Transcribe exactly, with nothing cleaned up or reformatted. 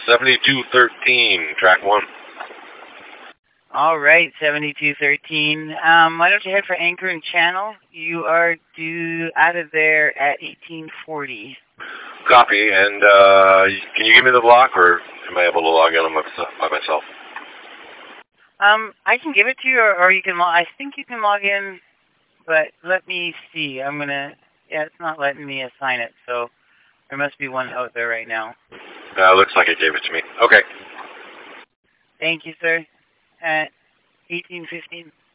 seventy-two thirteen, track one. All right, seventy-two thirteen. Um, why don't you head for anchor and channel? You are due out of there at eighteen forty. Copy, and uh, can you give me the block, or am I able to log in on my, by myself? Um, I can give it to you, or, or you can log, I think you can log in, but let me see. I'm going to, yeah, it's not letting me assign it, so there must be one out there right now. Uh, looks like it gave it to me. Okay. Thank you, sir. At eighteen fifteen.